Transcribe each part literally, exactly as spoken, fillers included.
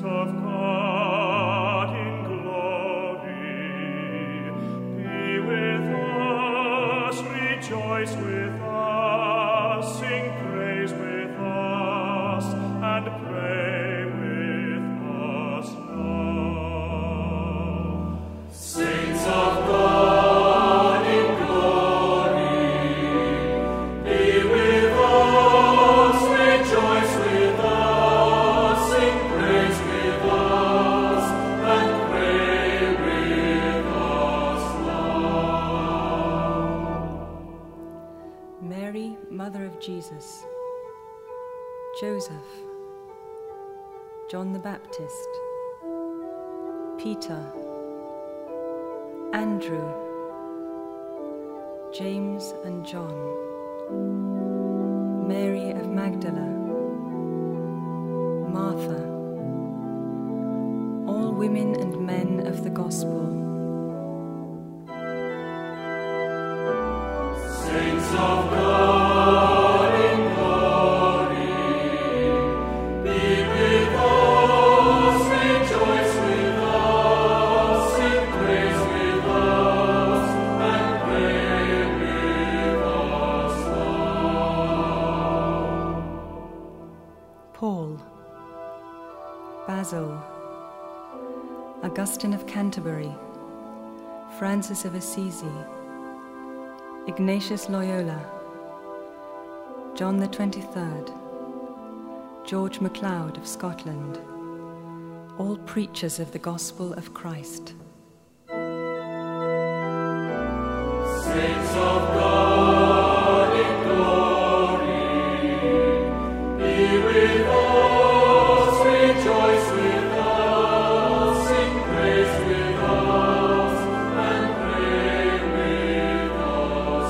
of God in glory, be with us, rejoice with us, sing praise with us, and pray with us now. Saints of God in glory, be with us, rejoice with us, sing praise with us, and pray with us now. Mary, Mother of Jesus, Joseph, John the Baptist, Peter, Andrew, James and John, Mary of Magdala, Martha, all women and men of the gospel. Saints of God in glory, be with us, rejoice with us, sing praise with us, and pray with us now. Paul, Basil, Augustine of Canterbury, Francis of Assisi, Ignatius Loyola, John the twenty-third, George MacLeod of Scotland, all preachers of the gospel of Christ. Saints of God in glory, be with us, rejoice with us, sing praise with us, and pray with us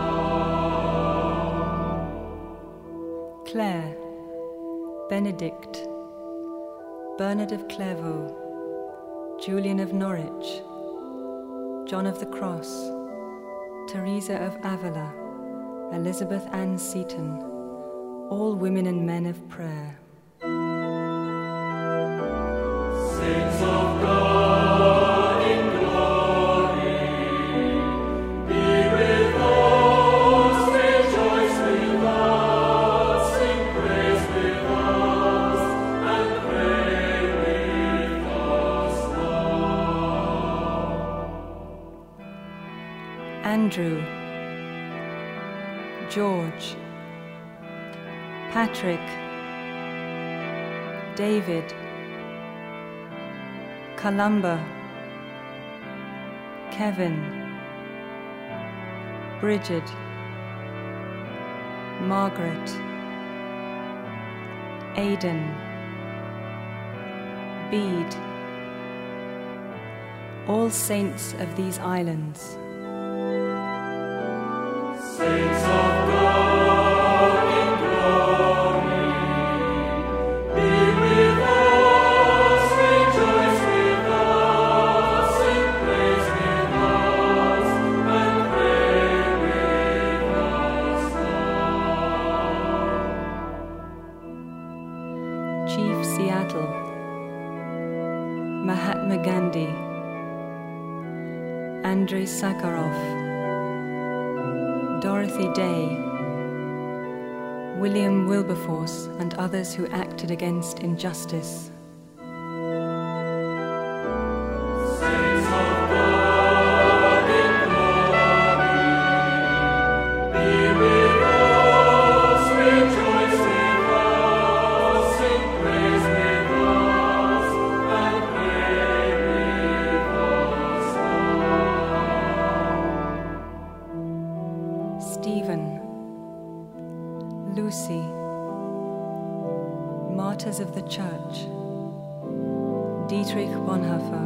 now. Clare, Benedict, Bernard of Clairvaux, Julian of Norwich, John of the Cross, Teresa of Avila, Elizabeth Ann Seton, all women and men of prayer. Saints of God in glory, be with us, rejoice with us, sing praise with us, and pray with us now. Andrew, George, Patrick, David, Columba, Kevin, Bridget, Margaret, Aidan, Bede, all saints of these islands. Saints of God in glory, be with us, rejoice with us, sing praise with us, and pray with us now. Chief Seattle, Mahatma Gandhi, Andrei Sakharov, Dorothy Day, William Wilberforce, and others who acted against injustice. Saints of God in glory, be with us, rejoice with us, sing praise with us, and pray with us now. Stephen, Lucy, Martyrs of the Church, Dietrich Bonhoeffer,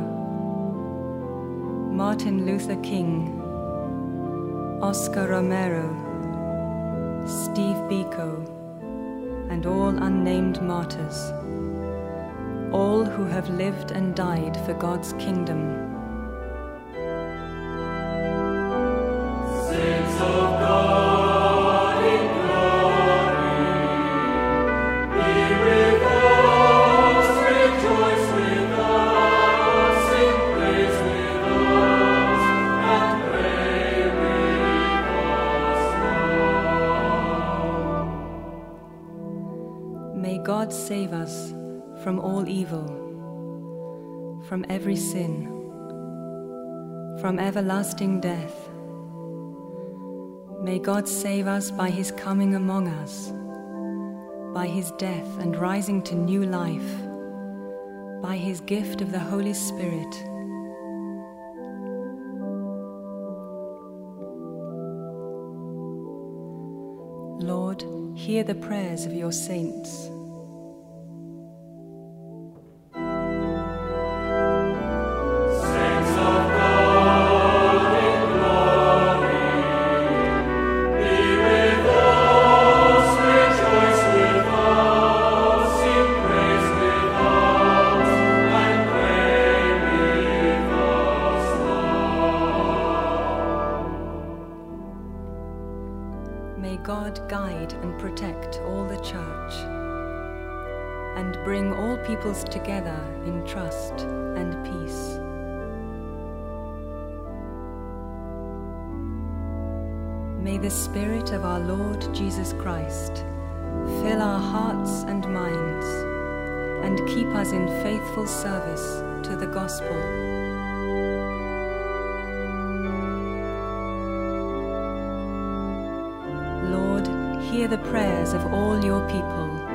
Martin Luther King, Oscar Romero, Steve Biko, and all unnamed martyrs, all who have lived and died for God's kingdom. Saints of God in glory, be with us, rejoice from all evil, from every sin, from everlasting death. May God save us by his coming among us, by his death and rising to new life, by his gift of the Holy Spirit. Lord, hear the prayers of your saints. May God guide and protect all the church and bring all peoples together in trust and peace. May the Spirit of our Lord Jesus Christ fill our hearts and minds and keep us in faithful service to the gospel. Lord, hear the prayers of all your people